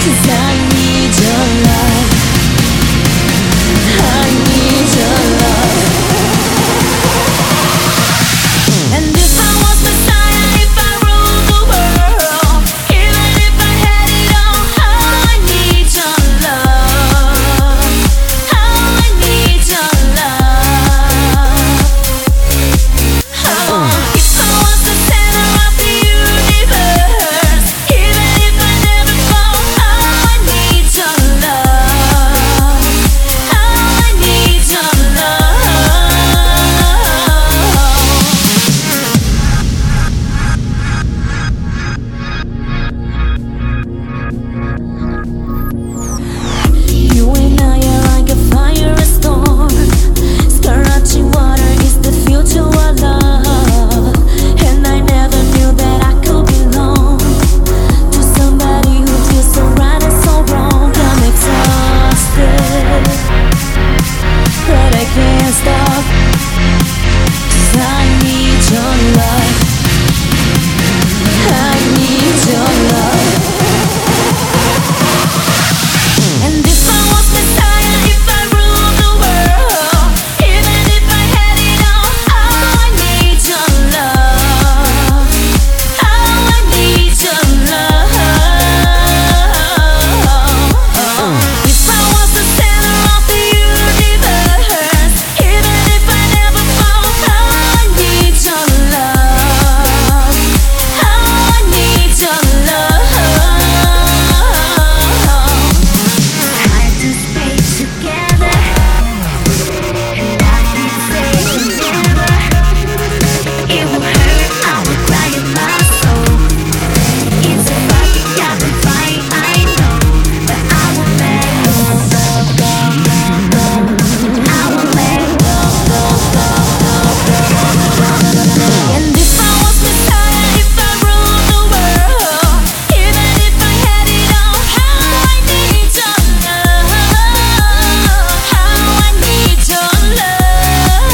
'Cause I need your love. I need your love. And if I was Messiah, if I ruled the world, even if I had it all, how I need your love. How I need your love. Oh, if I was the center of the universe, even if I never fall, how I need your love. How I need your love. You and I are like a fire, a storm. Scratching water is the future of love. And I never knew that I could belong to somebody who feels so right and so wrong. I'm exhausted, but I can't stop. 'Cause I need your love. I need your love. And if I was Messiah, if I ruled the world, even if I had it all, how I need your love. How I need your love. If I was the center of the universe, even if I never fall, how I need your love. How I need your love. Time to stay together, and I keep saying never. It will hurt, I will cry in my soul. It's a fight, got to fight, I know, but I won't let go, go, go, go, go. I won't let go, go, go, go, go. And if I was Messiah, if I ruled the world, even if I had it all, how I need your love. How I need your love.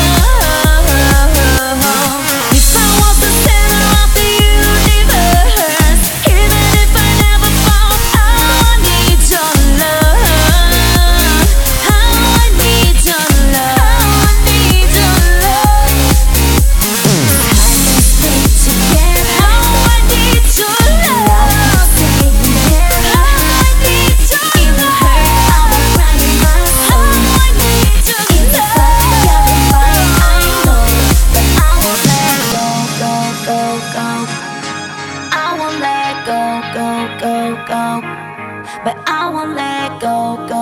If I was the center of the universe, even if I never fall, how I need your love. How I need your love. How I need your love. Time to stay together. How I need your love. How I need your love. It will hurt, I will cry in my soul. How I need your love. It's a fight, I know, but I won't let go, go, go, go. I won't let go, go, go, go. But I won't let go, go.